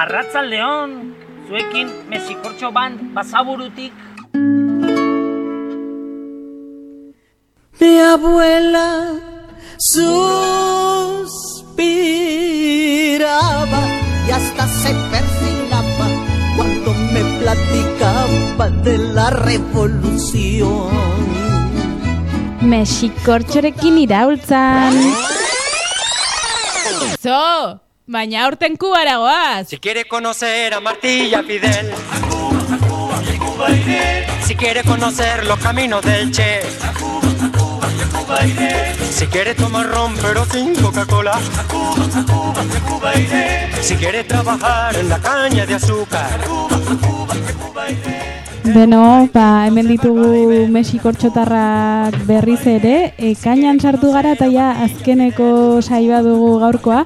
Arratzaldeon, zuekin Mexikortxo band Basaburutik. Mi abuela suspiraba y hasta se persignaba cuando me platicaba de la revolución. Mexikortxorekin iraultzan. Baina aurten Kubara goaz. Si quiere conocer a Martilla Fidel, a Cuba iré. Si quiere conocer los caminos del Che, a Cuba iré. Si quiere tomar ron pero sin Coca-Cola, a Cuba iré. Si quiere trabajar en la caña de azúcar, a Cuba iré. Beno, hemen ditugu Mexikortxotarrak berriz ere, kainan sartu gara eta ja azkeneko saioa dugu gaurkoa.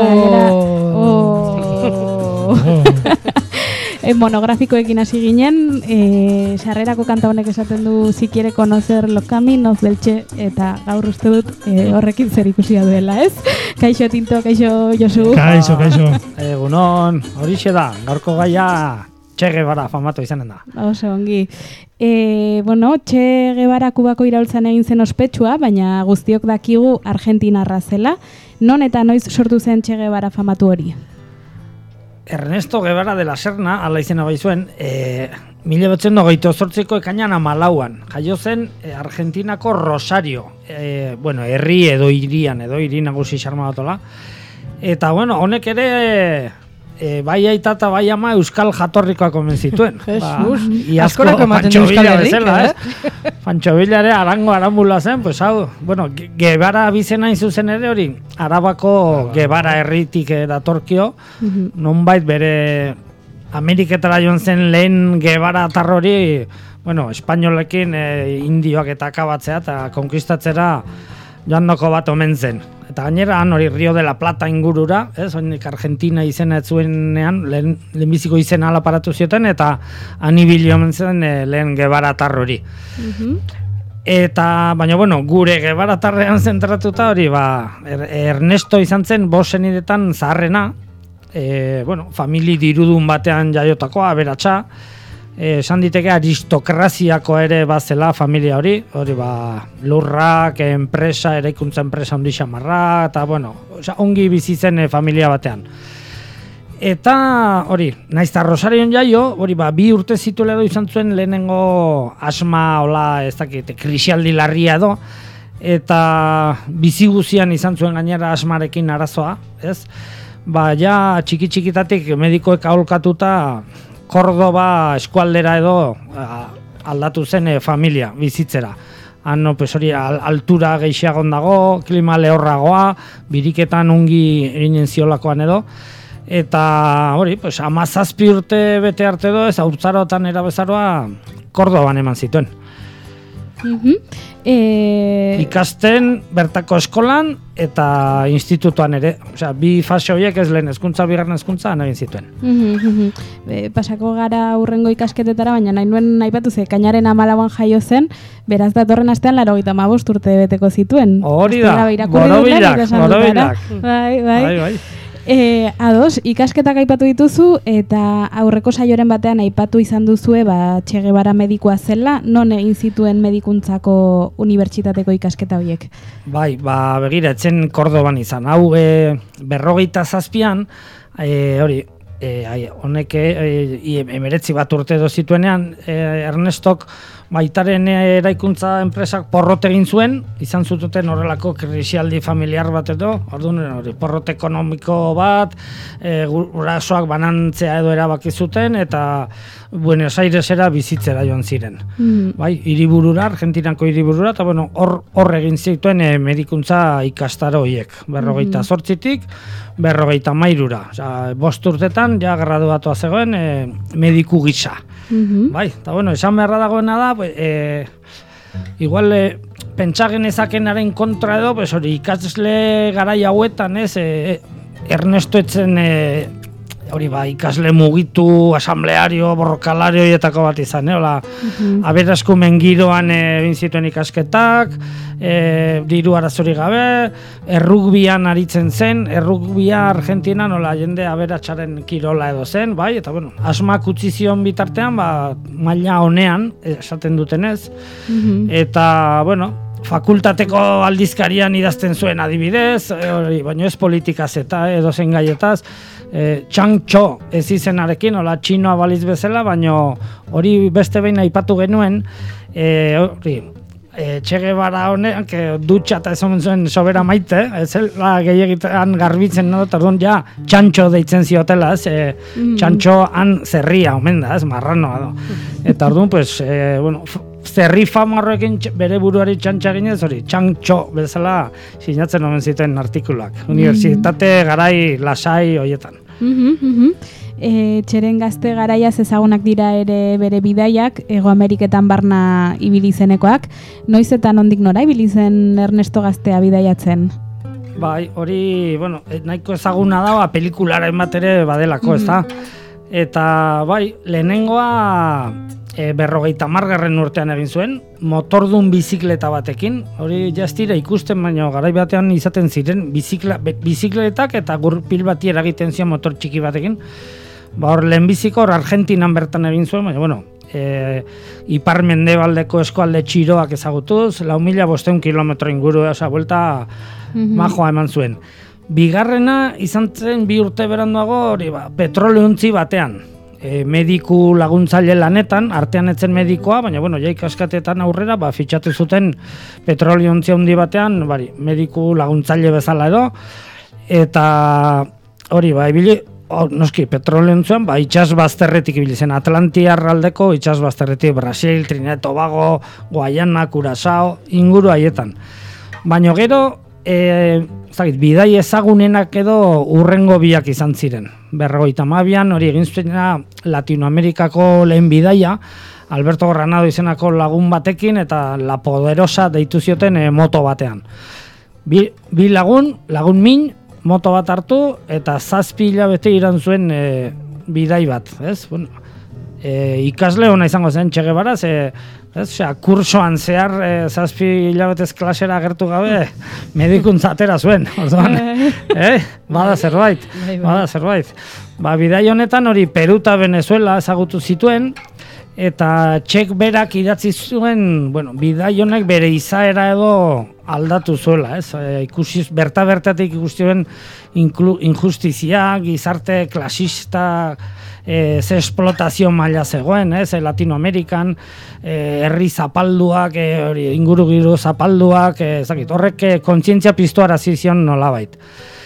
Monografikoekin hasi ginen, sarrerako kanta honek esaten du si quiere conocer los caminos del Che, eta gaur uste dut horrekin zer ikusia duela, ez? Kaixo Tinto, kaixo Josu. Kaixo. Egunon, horixe da, gaurko gaia Che Guevara famatu izanen da. Oso ongi. Che Guevara Kubako iraultzan egin zen ospetsua, baina guztiok dakigu Argentinarra zela. Non eta noiz sortu zen Che Guevara famatu hori? Ernesto Guevara de la Serna, ala izena bai zuen, 1928ko ekainan 14an. Jaio zen Argentinako Rosario, herri edo hiri nagusi xarma batola. Eta, honek ere... bai aita eta bai ama euskal jatorrikoak omen zituen. Jesus, iazko Pancho Villa bezala, Pancho Villa ere arambula zen, pues hau, Guevara bizena izuzen ere hori, Arabako Guevara herritik datorkio, nonbait bere Ameriketara joan zen lehen Guevara atar hori, espainolekin indioak eta akabatzea eta konkistatzera joandoko bat omen zen. Eta gainera, hori Rio de la Plata ingurura, oinik Argentina izena ez zuenean, lehenbiziko izena ala paratu zioten, eta anibilio omen zen lehen Guevara atar hori. Eta, baina, gure Guevara atarrean zentratuta hori, Ernesto izan zen, 5 senidetan zaharrena, famili dirudun batean jaiotakoa, aberatsa, esan diteke aristokraziako ere bazela familia hori lurrak, enpresa, eraikuntza enpresa ondi xamarra, eta ongi bizi zen familia batean. Eta hori, naizta Rosarion jaio, bi urte zituela edo izan zuen lehenengo asma, ez dakit, krisialdi larria edo, eta bizi guzian izan zuen gainera asmarekin arazoa, ez? Ja txiki-txikitatik medikoek aholkatuta Kordoba eskualdera edo aldatu zen familia bizitzera. Han hori altura gehiagon dago, klima lehorragoa, biriketan ongi eginen ziolakoan edo. Eta hori, 17 urte bete arte edo, ez haurtzarotan erabezaroa Kordoban eman zituen. Ikasten bertako eskolan eta institutuan ere. Bi fase horiek ez lehen hezkuntza, bigarren hezkuntza egin zituen. Pasako gara hurrengo ikasketetara, baina nahi nuen aipatu ze kainaren 14an jaio zen, beraz datorren astean 85 urte beteko zituen. Hori da, borobilak. Bai. Ados, ikasketak aipatu dituzu eta aurreko saioren batean aipatu izan duzue Che Guevara medikua zela, non egin zituen medikuntzako unibertsitateko ikasketa horiek? Bai, begira, etzen Kordoban izan. Hau, 57an, honek 19 bat urte edo zituenean, Ernestok baitaren eraikuntza enpresak porrot egin zuen, izan zututen horrelako krisialdi familiar bat edo, porrot ekonomiko bat, gurasoak banantzea edo erabaki zuten, eta Buenos Airesera bizitzera joan ziren. Hiriburura, Argentinako hiriburura, eta hor egin zituen medikuntza ikastaro horiek, 58tik, 53-ra. 5 urtetan, ja graduatua zegoen mediku gisa. Eta esan beharra dagoena da, igual pentsa genezakenaren kontra edo, ikasle garai hauetan, Ernesto etzen hori ikasle mugitu, asambleario, borrokalario etako bat izan, hola, aberaskumen giroan egin zituen ikasketak, diru arazori gabe, errugbian aritzen zen, errugbia Argentinan, hola, jende aberatsaren kirola edo zen, bai, eta bueno, asmak utzi zion bitartean, maila honean, esaten dutenez, eta, bueno, fakultateko aldizkarian idazten zuen adibidez, baina ez politikaz eta edo zen gaietaz, Changcho ez izenarekin, hola txinoa baliz bezala, baina hori beste behin aipatu genuen, Che Guevara honek dutxa eta esan zuen sobera maite, ezela gehiagitan garbitzen no, eta orduan ja txantxo deitzen ziotela, txantxo han zerria omen da, marranoa do. Eta orduan, pues, bueno, zerri famarroekin bere buruari txantxa ginez, hori, txantxo bezala sinatzen omen zituen artikuluak. Unibertsitate garai lasai hoietan. Txeren gazte garaiaz ezagunak dira ere bere bidaiak, Hego Ameriketan barna ibili zenekoak. Noiz eta nondik nora ibili zen Ernesto Gaztea bidaiatzen? Bai, hori, bueno, nahiko ezaguna da, pelikularen bat ere badelako, ez da? Eta, bai, lehenengoa 50. urtean egin zuen, motordun bizikleta batekin, hori jaztira ikusten, baina garai batean izaten ziren bizikletak eta gurpil bati eragiten zion motor txiki batekin. Hor lehenbiziko hor Argentinan bertan egin zuen, baina, bueno, ipar mendebaldeko eskualde txiroak ezagutuz, 4.500 kilometro inguru, oza, buelta majoa eman zuen. Bigarrena izan zen 2 urte beranduago, hori petroleuntzi batean. Mediku laguntzaile lanetan, artean etzen medikoa, baina, bueno, ja ikaskatetan aurrera, fitxatu zuten petroleuntzi handi batean, mediku laguntzaile bezala edo, eta hori, ibili, noski, petroleuntzuan, itxas bazterretik ibili zen, Atlantiar aldeko itxas bazterretik, Brasil, Trinidad, Tobago, Guayana, Curazao, inguru haietan. Baina gero, bidai ezagunenak edo urrengo biak izan ziren. 52an hori egin zuena Latinoamerikako lehen bidaia, Alberto Granado izenako lagun batekin eta La Poderosa deitu zioten moto batean. Bi lagun min, moto bat hartu eta 7 hilabete iran zuen bidai bat, ez? Bueno, ikasle ona izango zen Che Guevara, kursoan zehar 7 hilabetez klasera agertu gabe medikuntza atera zuen, orduan, bada zerbait. Bidai honetan hori Peru eta Venezuela ezagutu zituen, eta Txek berak idatzi zuen, bueno, bidai honek bere izaera edo aldatu zuela, ez? Bertatik ikustuen injustizia, gizarte klasista, ze esplotazio maila zegoen, Latinoamerikan, herri zapalduak, inguru giru zapalduak, horrek kontzientzia piztuarazi zion nolabait.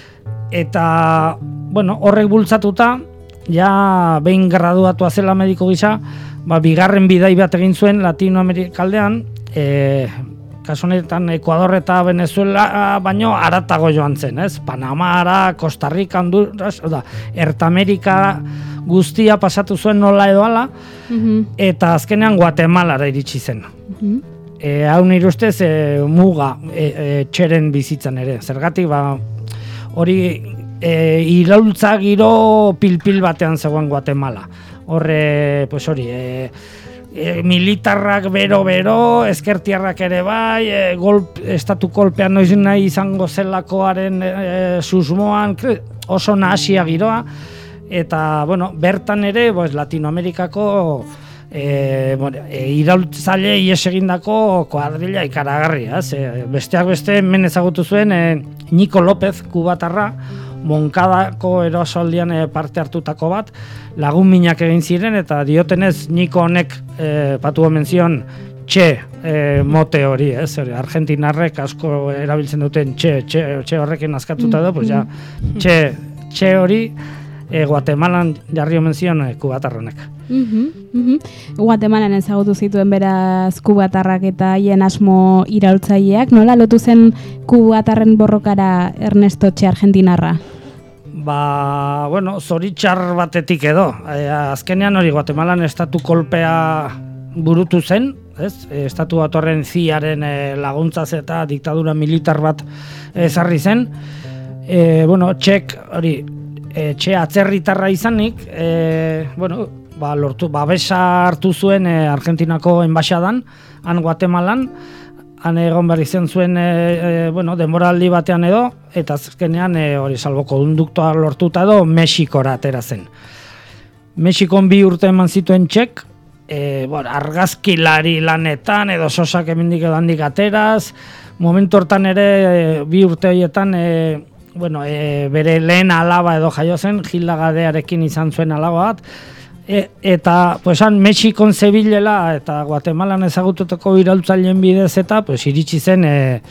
Eta, bueno, horrek bultzatuta, ja behin graduatua zela mediko gisa, bigarren bidai bat egin zuen Latinoamerikaldean, kasu honetan Ekuador eta Venezuela baino haratago joan zen, ez? Panamara, Costa Rica, Honduras, Ertamerika guztia pasatu zuen nola edo ala, eta azkenean Guatemalara iritsi zen. Hau nire ustez muga Txeren bizitzan ere. Zergatik, hori iraultza giro pil batean zegoen Guatemala. Horre, pues hori, militarrak bero, ezkertiarrak ere bai, estatu kolpean noiz nahi izango zelakoaren susmoan, oso nahasia giroa, eta, bueno, bertan ere, Latinoamerikako iraultzaile ies egindako kuadrilla ikaragarria, besteak beste hemen ezagutu zuen Niko López, kubatarra, Monkadako erosoaldian parte hartutako bat, lagun minak egin ziren, eta diotenez Niko honek patu omen zion Txe mote hori, Argentinarrek asko erabiltzen duten Txe horrekin askatuta da, pues ja, Txe hori Guatemalan jarri omen zion kubatarronek. Guatemalan ezagutu zituen beraz kubatarrak eta haien asmo iraultzaileak. Nola lotu zen kubatarren borrokara Ernesto Txe argentinarra? Bueno, zoritxar batetik edo. Azkenean hori Guatemalan estatu kolpea burutu zen, estatu batorren ziaren laguntzaz eta diktadura militar bat ezarri zen. Txek hori etxe atzerritarra izanik, bueno, babesa hartu zuen Argentinako enbaixadan, han Guatemalan, han egon behar izan zuen bueno, denboraldi batean edo, eta azkenean hori salbokonduktoa lortuta edo Mexikora atera zen. Mexikon 2 urte eman zituen Txek, argazkilari lanetan edo sosak emendik edo handik ateraz, momentu hortan ere 2 urte horietan bere lehen alaba edo jaio zen, Gilagadearekin izan zuen alaba bat, eta han Mexikon zebilela eta Guatemalan ezagututako iraultzaileen bidez eta iritsi zen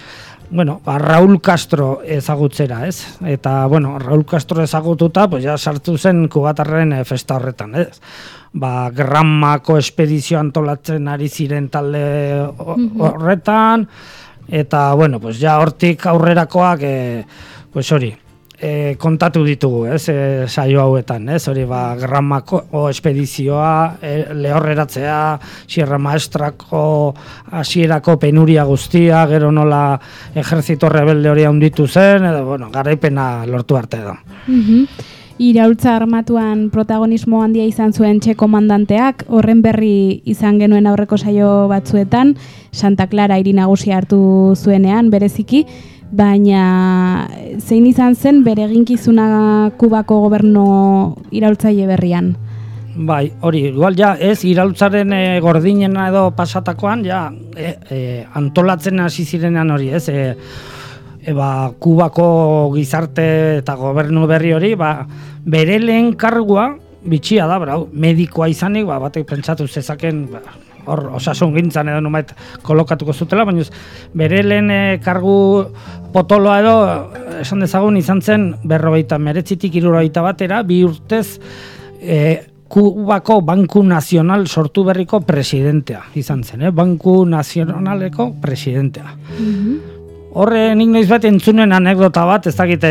Raúl Castro ezagutzera, ez? Eta, Raúl Castro ezagututa, ja sartu zen kubatarren festa horretan, ez? Granmako espedizio antolatzen ari ziren talde horretan, eta, ja hortik aurrerakoak, hori, kontatu ditugu, ez, saio hauetan, ez, hori, Granmako espedizioa, lehorreratzea, Sierra Maestrako hasierako penuria guztia, gero nola ejerzito rebelde hori handitu zen, edo, garaipena lortu arte edo. Iraultza armatuan protagonismo handia izan zuen Txe komandanteak, horren berri izan genuen aurreko saio batzuetan, Santa Clara hiri nagusia hartu zuenean, bereziki, baina zein izan zen bere eginkizuna Kubako gobernu iraultzaile berrian? Bai, hori, igual ez iraultzaren gordinena edo pasatakoan, antolatzen hasi zirenean hori, ez, Kubako gizarte eta gobernu berri hori, bere lehen kargua, bitxia da, medikoa izanik, batek pentsatu zezaken, osasun gintzan edo numait kolokatuko zutela, baina bere lehen kargu potoloa edo, esan dezagun izan zen 59-tik 61 batera, 2 urtez Kubako Banku Nazional sortu berriko presidentea izan zen, Banku Nazionaleko presidentea. Horre nik noiz bat entzunen anekdota bat, ez dakit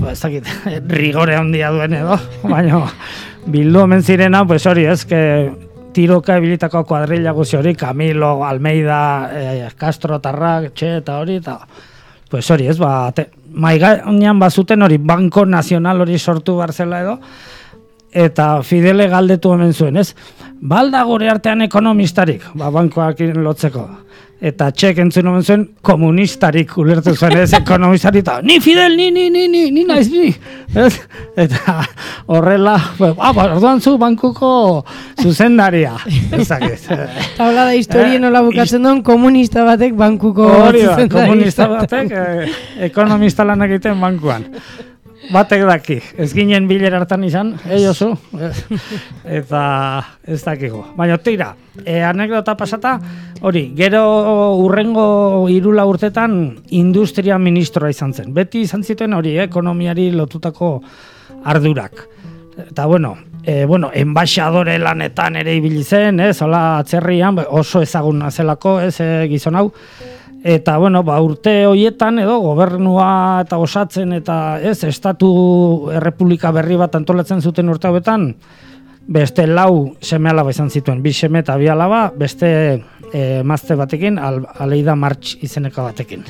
rigore handia duen edo, baina bildu omen zirena, hori ez, tiroka ebilitako kuadrilla guzi hori, Camilo, Almeida, Castro, Tarrak, Txe eta hori, eta hori ez, maiganean bazuten hori Banko Nazional hori sortu barzela edo, eta Fidele galdetu hemen zuen, ez? Balda gure artean ekonomistarik, bankoak lotzeko. Eta Txek entzun hemen zuen komunistarik ulertu zuen, ez? Ekonomistarik, eta ni Fidel, ni naiz, ni. Eta horrela, orduan zu bankuko zuzendaria. Ezakit. Eta hola da historien nola bukatzen duen komunista batek bankuko zuzendaria. Komunista batek ekonomista lan egiten bankuan. Batek daki, ez ginen bilera hartan izan, Josu, eta ez dakigu. Baina tira, anekdota pasata, hori, gero urrengo 3 urtetan industria ministroa izan zen. Beti izan ziten hori, ekonomiari lotutako ardurak. Eta enbaixadore lanetan ere ibili zen, hola atzerrian, oso ezaguna zelako, gizon hau. Eta, urte horietan, edo, gobernua eta osatzen, eta, estatu errepublika berri bat antolatzen zuten urte hauetan, beste 4 seme-alaba izan zituen, 2 seme eta 2 alaba, beste emazte batekin, Aleida March izeneko batekin.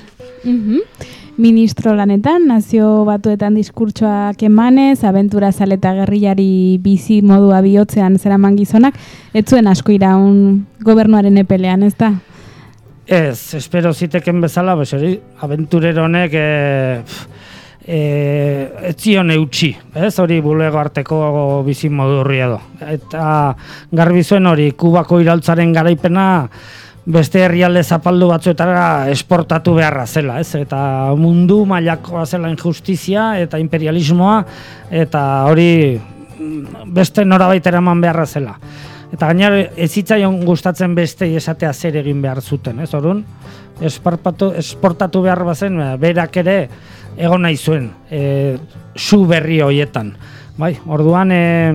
Ministro lanetan, nazio batuetan diskurtsoak emanez, abentura zale eta gerrilari bizi modua bihotzean zeraman gizonak, ez zuen asko iraun gobernuaren epelean, ez da? Ez, espero ziteken bezala, hori, abenturero honek ez zion eutxi, ez, hori bulego arteko bizi modu horri edo. Eta garbi zuen hori, Kubako iraultzaren garaipena beste herrialde zapaldu batzuetara esportatu beharra zela, ez, eta mundu mailakoa zela injustizia eta imperialismoa, eta hori beste norabaitera eman beharra zela. Eta gainera ez zitzaion gustatzen beste esatea zer egin behar zuten, ez? Orduan, esportatu behar bazen, berak ere egon nahi zuen, su berri horietan. Bai, orduan,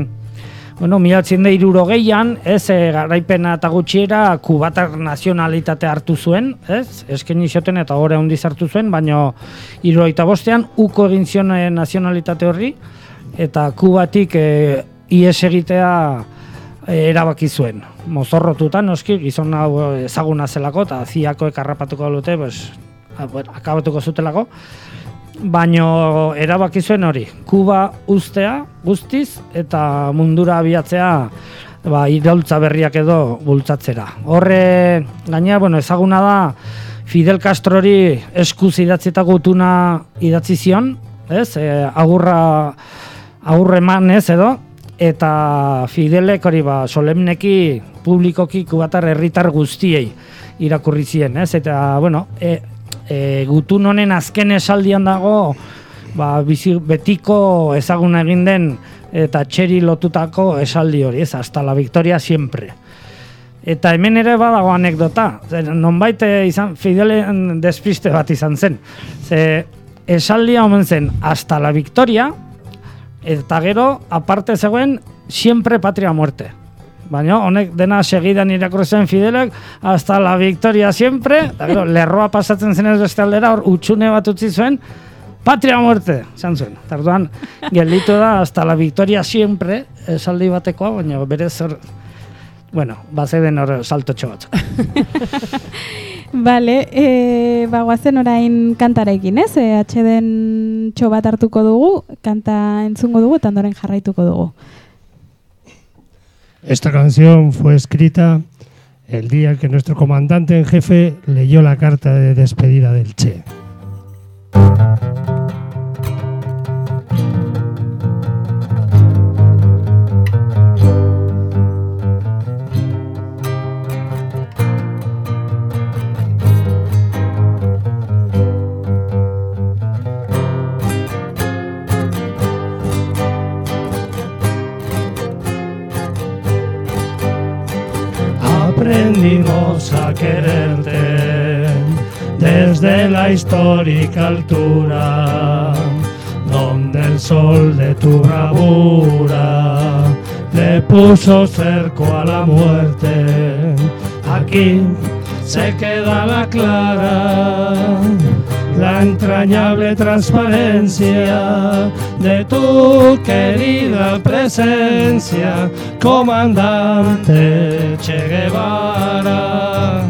1960an, garaipena eta gutxiera kubatar nazionalitate hartu zuen, ez? Eskaini zioten eta hori handiz hartu zuen, baina 75ean uko egin zion nazionalitate horri, eta Kubatik ihes egitea erabaki zuen. Mozorrotutan, noski, gizon hau ezaguna zelako, eta ziakoek harrapatuko dute, akabatuko zutelako. baino erabaki zuen hori, Kuba uztea guztiz eta mundura abiatzea iraultza berriak edo bultzatzera. Horre gainera, ezaguna da Fidel Castrori eskuz idatzita gutuna idatzi zion, ez? Agurre eman ez edo, eta Fidelek hori solemneki, publikoki kubatar herritar guztiei irakurri zien, ez? Eta, gutun honen azken esaldian dago, betiko ezaguna egin den eta txeri lotutako esaldi hori, ez? Hasta la victoria siempre. Eta hemen ere badago anekdota, nonbait Fidelen despiste bat izan zen. Esaldia omen zen, hasta la victoria, eta gero, aparte zegoen, siempre patria muerte. Baina honek dena segidan irakurri zen Fidelek, hasta la victoria siempre, eta gero, lerroa pasatzen zen ez beste aldera, hor utxune bat utzi zuen, patria muerte, zan zuen. Tarduan, gelditu da, hasta la victoria siempre, esaldi batekoa, baina berez hor, bazeden hor saltotxo batzuk. Vale, guazen orain kantarekin, ez? Atxeden txo bat hartuko dugu, kanta entzungo dugu eta ondoren jarraituko dugu. Esta canción fue escrita el día que nuestro comandante en jefe leyó la carta de despedida del Che. Aprendimos a quererte desde la histórica altura, donde el sol de tu bravura le puso cerco a la muerte. Aquí se queda la clara, la entrañable transparencia de tu querida presencia, comandante Che Guevara.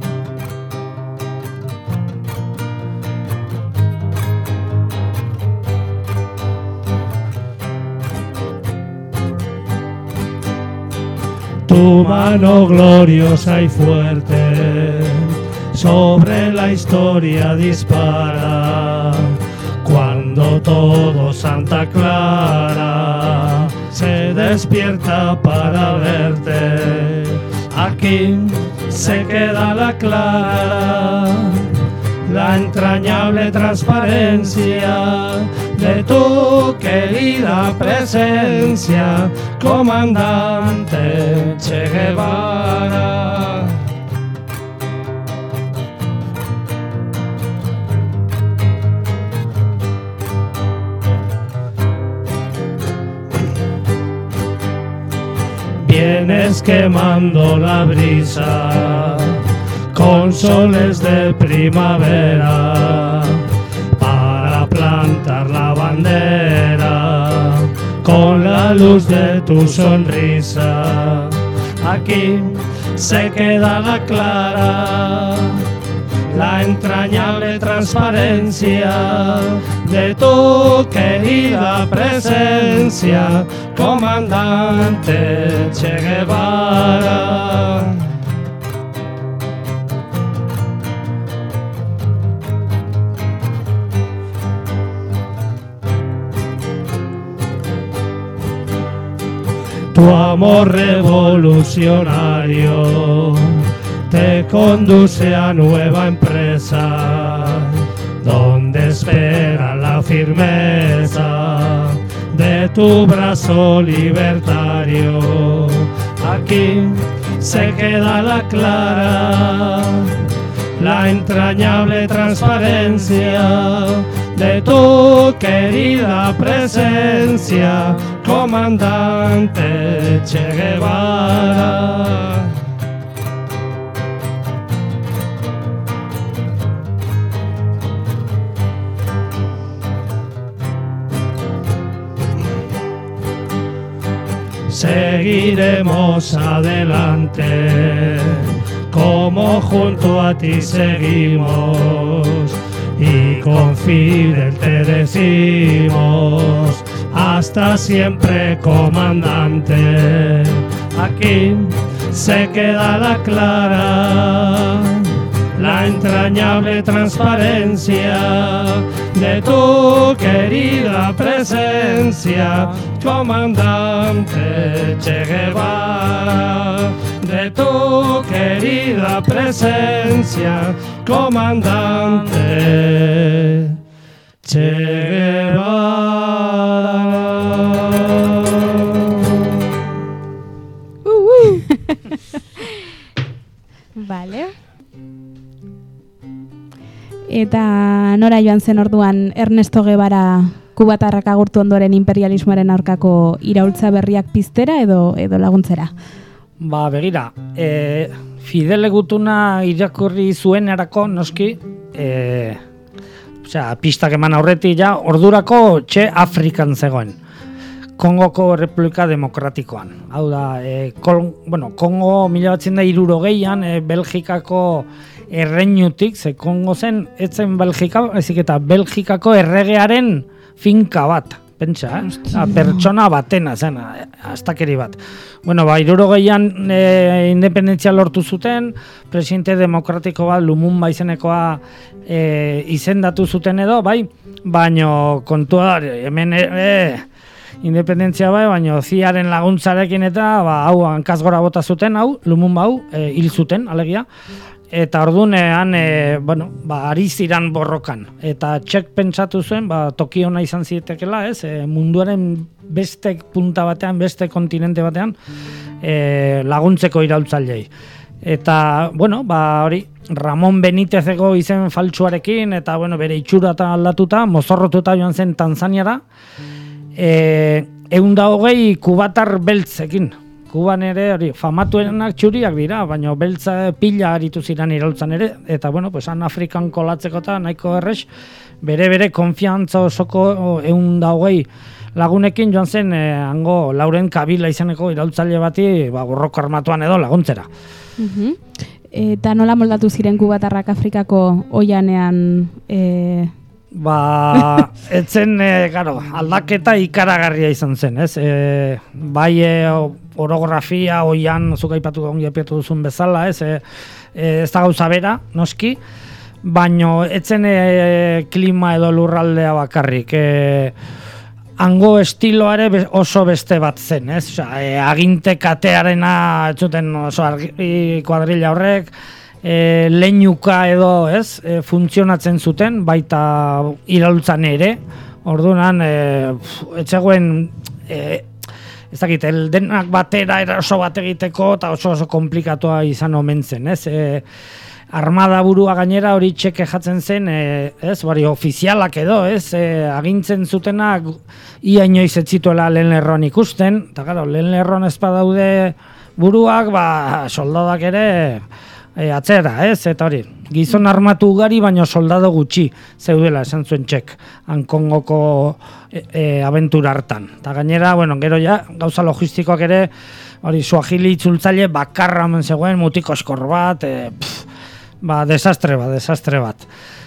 Tu mano gloriosa y fuerte sobre la historia dispara, cuando todo Santa Clara se despierta para verte. Aquí se queda la clara, la entrañable transparencia de tu querida presencia, comandante Che Guevara. Vienes quemando la brisa con soles de primavera para plantar la bandera con la luz de tu sonrisa. Aquí se queda la clara, la entrañable transparencia de tu querida presencia, comandante Che Guevara. Tu amor revolucionario te conduce a nueva empresa, donde espera la firmeza de tu brazo libertario. Aquí se queda la clara, la entrañable transparencia de tu querida presencia, comandante Che Guevara. Seguiremos adelante, como junto a ti seguimos, y con Fidel te decimos hasta siempre, comandante. Aquí se queda la clara, la entrañable transparencia de tu querida presencia, comandante Che Guevara, de tu querida presencia, comandante Che Guevara. Vale. Eta nora joan zen orduan Ernesto Guevara kubatarrak agurtu ondoren imperialismoaren aurkako iraultza berriak piztera edo laguntzera? Ba, begira, Fidel Gutuna irakurri zuen erako, noski, pistak eman aurretik ja, ordurako Che Afrikan zegoen. Kongoko Republika Demokratikoan. Hau da, Kongo 1960an Belgikako erreinutik, ze Kongo zen, etzen Belgika, ezik eta Belgikako erregearen finka bat, pentsa, pertsona batena zen, astakeri bat. 1960an independentzia lortu zuten, presidente demokratiko bat, Lumumba izenekoa izendatu zuten edo, bai, baino kontua, hemen independentzia bai, baina ziaren laguntzarekin eta hau hankaz gora bota zuten, hau, Lumumba hau, hil zuten, alegia. Eta ordunean, ari ziran borrokan. Eta Txek pentsatu zuen, toki ona izan zietekela, munduaren beste punta batean, beste kontinente batean, laguntzeko iraultzailei. Eta, hori, Ramon Benitezeko izen faltsuarekin, eta, bere itxura aldatuta, mozorrotuta joan zen Tanzaniara, 120 kubatar beltzekin. Kuban ere hori famatuenak txuriak dira, baina beltza pila aritu ziren iraultzan ere, eta han Afrikan kolatzeko eta nahiko errex, bere konfiantza osoko 120 lagunekin joan zen hango Lauren Kabila izeneko iraultzaile bati borroko armatuan edo laguntzera. Eta nola moldatu ziren kubatarrak Afrikako oianean? Etzen, aldaketa ikaragarria izan zen, ez? Bai orografia, oian, zuk aipatu duzun bezala, ez? Ez da gauza bera, noski, baino etzen klima edo lurraldea bakarrik. Hango estiloare oso beste bat zen, ez? Aginte katearena, etzuten oso kuadrilla horrek, leinuka edo, ez, funtzionatzen zuten, baita iraultzan ere, orduan, etzegoen, ez dakit, denak batera eraso bat egiteko, eta oso komplikatua izan omen zen, ez, armada burua gainera hori Txeke jatzen zen, ez, ofizialak edo, ez, agintzen zutenak, ia inoiz ez zituela lehen lerroan ikusten, eta gara, lehen lerroan ez badaude buruak, soldadak ere, atzera, ez, eta hori, gizon armatu ugari, baina soldado gutxi zeudela, esan zuen Txek, Kongoko abentura hartan. Eta gainera, gero ja, gauza logistikoak ere, hori, Suahili itzultzaile bakarra omen zegoen, mutiko eskor bat, desastre bat.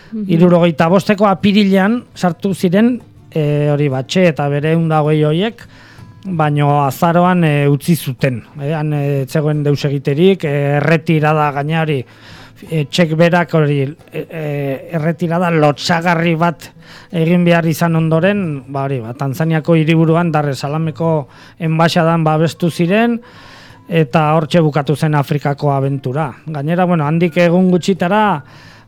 75ko apirilean sartu ziren, hori, Txe eta bere 120 horiek, baino azaroan utzi zuten. Han zegoen deus egiterik, erretirada gaina hori, Txek berak hori erretirada lotsagarri bat egin behar izan ondoren, Tanzaniako hiriburuan Dar es Salameko enbaxadan babestu ziren, eta hortxe bukatu zen Afrikako abentura. Gainera, handik egun gutxitara,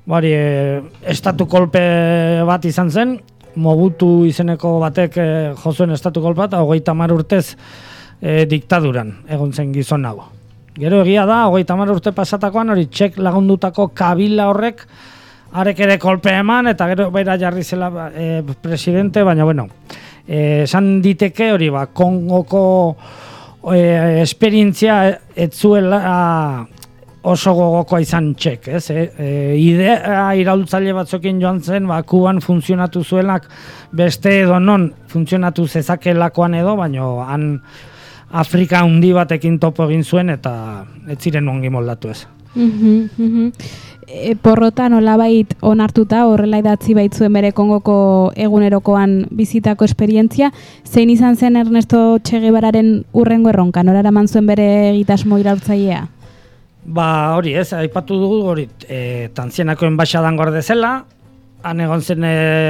estatu kolpe bat izan zen, Mobutu izeneko batek jozuen estatu kolpe bat, 30 urtez diktaduran egon zen gizon hau. Gero egia da, 30 urte pasatakoan hori Txek lagundutako Kabila horrek arek ere kolpe eman, eta gero bera jarri zela presidente, baina esan diteke hori Kongoko esperientzia ez zuela oso gogokoa izan Txek, ez? Idea iraultzaile batzokin joan zen, Kuban funtzionatu zuenak beste edo non funtzionatu zezakelakoan edo, baina han Afrika handi batekin topo egin zuen eta ez ziren ongi moldatu ez. porrota nolabait onartuta horrela idatzi baitzuen bere Kongoko egunerokoan bizitako esperientzia, zein izan zen Ernesto Che Guevararen urrengo erronka, nora eraman zuen bere egitasmo iraultzailea? Ba, hori ez, aipatu dugu, hori, Tantzienako enbaixadan gorde zela, han egon zen,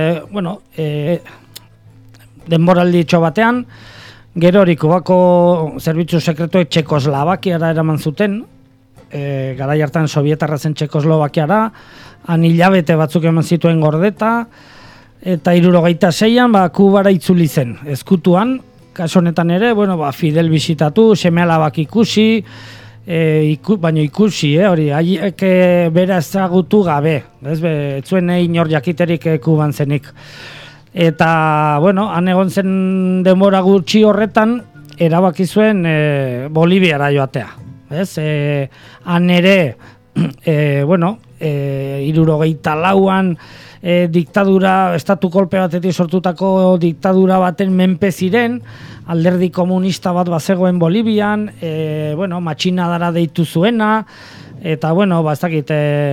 denboralditxo batean, gero hori Kubako zerbitzu sekretuek Txekoslovakiara eraman zuten, garai hartan Sovietarra zen Txekoslovakiara, han hilabete batzuk eman zituen gordeta, eta 76an Kubara itzuli zen, ezkutuan, kaso honetan ere, Fidel bisitatu, seme-alabak ikusi, baina ikusi, hori, haiek bera ezagutu gabe, ez zuen inor jakiterik Kuban zenik. Eta, han egon zen denbora gutxi horretan, erabaki zuen Boliviara joatea. Han ere, 74an diktadura, estatu kolpe batetik sortutako diktadura baten menpe ziren, alderdi komunista bat bazegoen Bolivian, matxinadara deitu zuena, eta, ez dakit,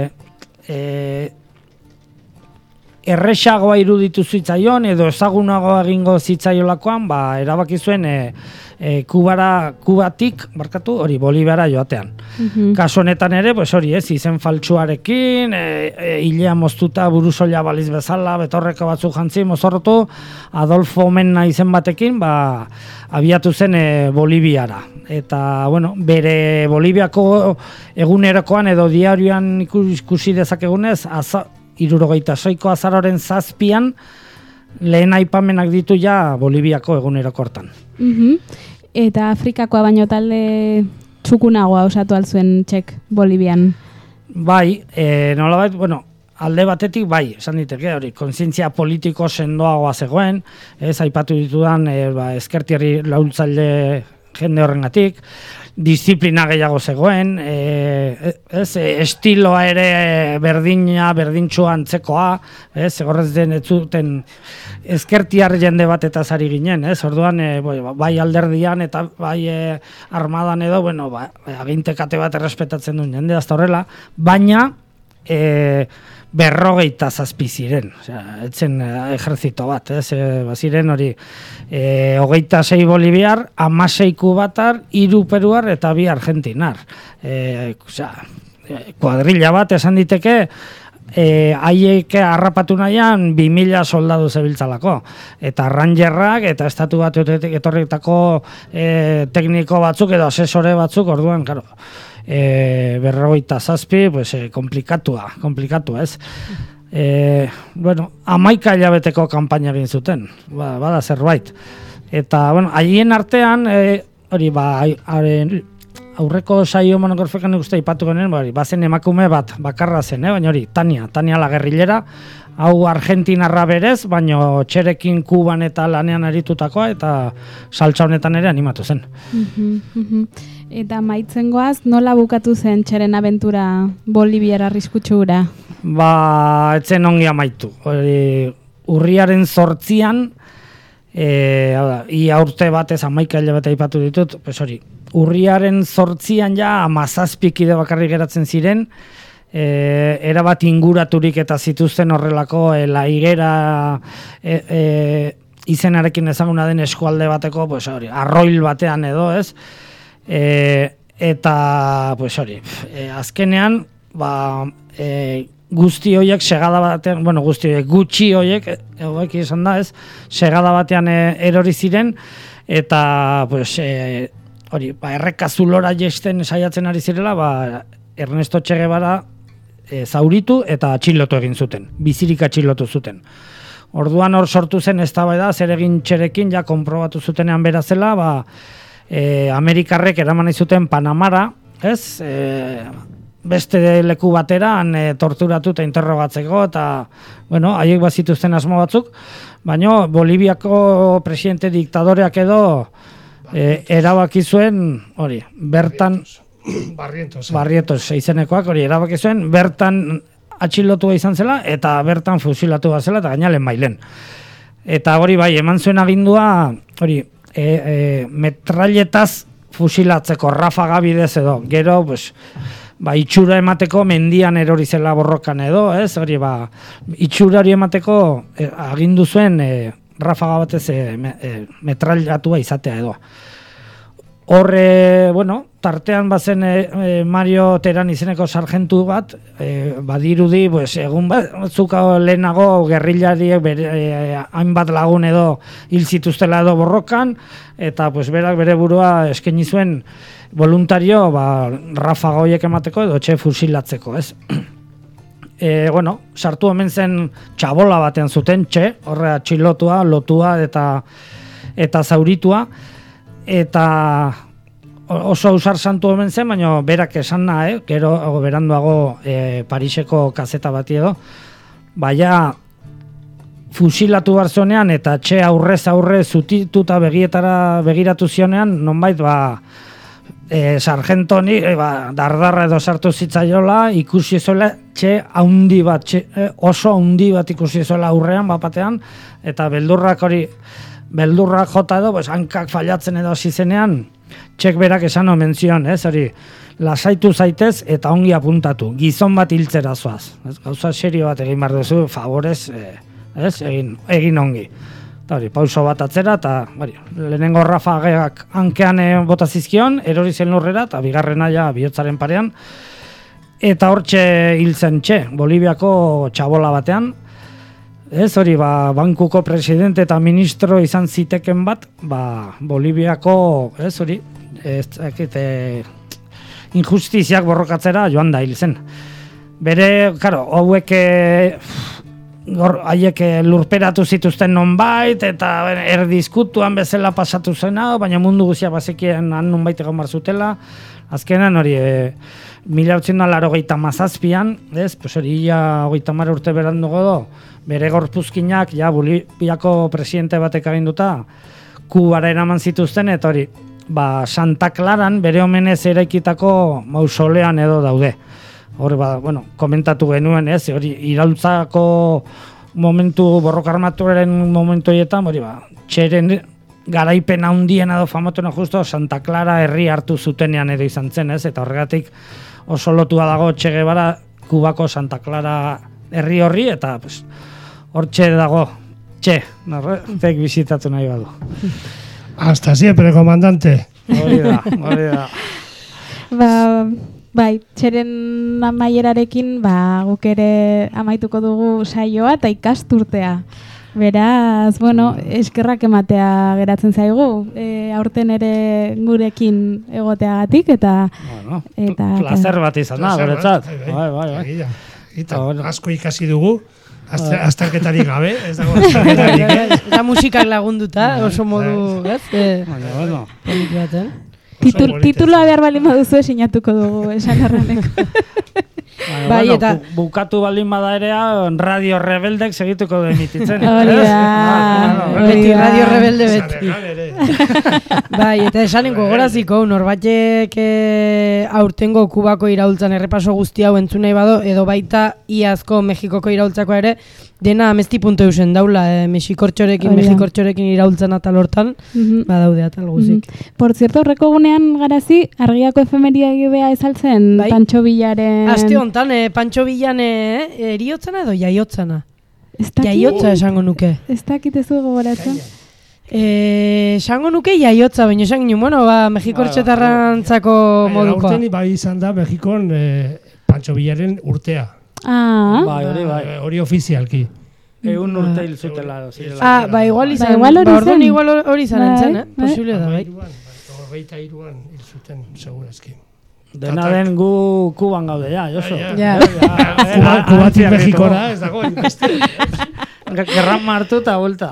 erresagoa iruditu zitzaion, edo ezagunagoa egingo zitzaiolakoan, erabaki zuen Kubatik, hori, Boliviara joatean. Kaso honetan ere, hori ez, izen faltsuarekin, hilea moztuta burusoila baliz bezala, betorreko batzuk jantzi mozorrotu, Adolfo Menna izen batekin, abiatu zen Boliviara. Eta, bere Boliviako egunerokoan edo diarioan ikusi dezakegunez, 76ko azaroren 7an, lehen aipamenak ditu ja Boliviako eguneroko hortan. Eta Afrikakoa baino talde txukunagoa osatu altzuen Txek Bolivian? Bai, nolabait, alde batetik bai, esan diteke, hori, kontzientzia politiko sendoagoa zegoen, aipatu ditudan ezkertiari laultzaile jende horrengatik, disiplina gehiago zegoen, estiloa ere berdintxua antzekoa, horrez den ez zuten ezkertiar jende bat eta zari ginen, orduan bai alderdian eta bai armadan edo, agintekate bat errespetatzen duen jende, hasta horrela, baina 57 ziren, etzen ejerzito bat, baziren hori 26 boliviar, 16 kubatar, 3 peruar eta 2 argentinar. Kuadrilla bat esan diteke, haiek harrapatu nahian 2000 soldadu zebiltzalako. Eta rangerrak eta estatu bat etorritako tekniko batzuk edo asesore batzuk, orduan, karo, 57, komplikatua, ez? 11 hilabeteko kanpaina egin zuten, bada zerbait. Eta, haien artean, hori, aurreko saio monografikoan uste ipatu genen, bazen emakume bat, bakarra zen, baina hori, Tania la guerrillera, hau argentinarra berez, baina Txerekin Kuban eta lanean aritutakoa, eta saltza honetan ere animatu zen. Eta maitzen goaz, nola bukatu zen Txeren abentura Boliviara arriskutsu-ura? Etzen ongi amaitu. Urriaren 8an, ia urte batez 11 hilabete aipatu ditut, urriaren 8an ja 17 kide bakarrik geratzen ziren, erabat inguraturik eta zituzten horrelako la higuera izenarekin ezaguna den eskualde bateko, arroil batean edo, ez? Eta, azkenean, guzti horiek segada batean, gutxi horiek, izan da, ez? Segada batean erori ziren, eta, errekazulora jesten saiatzen ari zirela, Ernesto Che Guevara zauritu eta atxilotu egin zuten, bizirik atxilotu zuten. Orduan hor sortu zen eztabaida zer egin Txerekin, ja konprobatu zutenean bera zela, Amerikarrek eraman zuten Panamara, ez? Beste leku bateran torturatu eta interrogatzeko, eta, haiek bazituzten asmo batzuk, baina Boliviako presidente diktadoreak edo erabaki zuen, hori, bertan Barrietos izenekoak, hori, erabaki zuen, bertan atxilotua izan zela, eta bertan fusilatua zela, eta gainalen bailen. Eta hori bai, eman zuen agindua, hori, metralletaz fusilatzeko, rafaga bidez edo, gero, itxura emateko mendian erori zela borrokan edo, ez? Hori itxura hori emateko agindu zuen rafaga batez metrailatua izatea edo. Horre, tartean bazen Mario Teran izeneko sargentu bat, badirudi, egun batzuk lehenago gerrillariek hainbat lagun edo hil zituztela edo borrokan, eta berak bere burua eskaini zuen voluntario rafaga horiek emateko edo Che fusilatzeko, ez? Sartu omen zen txabola batean zuten Che, horre atxilotua, lotua eta zauritua, eta oso ausar santu omen zen, baina berak esan gero beranduago Pariseko kazeta bati edo, fusilatu barzonean eta Che aurrez aurre zutituta begiratu zionean, nonbait sargentoni dardarra edo sartu zitzaiola, ikusi zuela Che haundi bat, oso haundi bat ikusi zuela aurrean bapatean, eta beldurrak jota edo, hankak fallatzen edo hasi zenean, Txek berak esan omen zion, hori, lasaitu zaitez eta ongi apuntatu, gizon bat hiltzera zoaz. Gauza serio bat egin behar duzu, favorez, egin ongi. Eta hori, pauso bat atzera, eta lehenengo rafagak hankean bota zizkion, erori zen lurrera, eta bigarrena ja bihotzaren parean, eta hortxe hiltzen Che, Boliviako txabola batean. Hori, bankuko presidente eta ministro izan ziteken bat, Boliviako, hori, injustiziak borrokatzera joan da hil zen. Bere, hauek haiek lurperatu zituzten nonbait, eta erdizkutuan bezala pasatu zena, baina mundu guzia bazekien han nonbait egon bar zutela. Azkenan hori, 1987an, hori, 30 urte berandugo do, bere gorpuzkinak, Boliviako presidente batek aginduta, Kubara eraman zituzten, eta hori, Santa Claran bere omenez eraikitako mausolean edo daude. Hori, komentatu genuen, hori, iraultzako momentu, borroka armatuaren momentu horietan, hori, Txeren garaipen handien edo famatuena justo Santa Clara herri hartu zutenean edo izan zen, eta horregatik oso lotua dago Che Guevara Kubako Santa Clara herri horri, eta hortxe dago Che, norretek bizitatu nahi badu. Hasta siempre, comandante. Hori da. Bai, Txeren amaierarekin guk ere amaituko dugu saioa eta ikasturtea. Beraz, eskerrak ematea geratzen zaigu, aurten ere gurekin egoteagatik, eta... Plazer bat izan da, beretzat. Bai. Asko ikasi dugu, azterketarik gabe, ez dago azterketarik. Eta musikak lagunduta, oso modu, Tituloa behar baldin baduzu sinatuko dugu, esan erraneko. Bai, eta bukatu baldin bada ere Radio Rebeldek segituko du emititzen. Hori da. Beti Radio Rebelde beti. Bai, eta esanen gogoraziko, norbaitek aurtengo Kubako iraultzan errepaso guzti hau entzun nahi bado, edo baita iazko Mexikoko iraultzako ere, dena amesti.eusen daula, Mexikortxorekin iraultzan atal hortan, badaude atal guzik. Por cierto, horreko gunean garazi, argiako efemeriadea ezaltzen, Pancho Villaren... Aste honetan, Pancho Villan eriotzana edo jaiotzana? Jaiotza esango nuke. Ez dakitezu gogoratzen? Esango nuke jaiotza, baina esan ginen, Mexikortxetarrantzako modukoa. Aurten bai izan da Mexikon Pancho Villaren urtea. Hori ofizialki. Egun urte hil zutela. Igual izan. Igual hori izan entzen, posible da, bai. 23an hil zuten, segurazki. Dena den gu Kuban gaude, Josu. Kubatik Mexikora, ez dago. Gerran martu eta vuelta.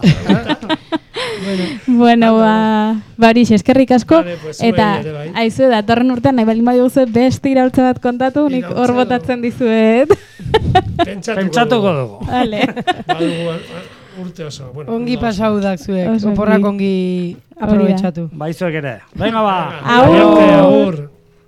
Bueno, Barix, eskerrik asko, eta haizu da, torren urtean nahi baldin badiguzu beste iraultza bat kontatu, nik hor botatzen dizuet. Pentsatuko dugu. Urte oso. Ongi pasaudak zuek, oporrak ongi aprobetxatu. Baizuek ere. Venga ba! Aur!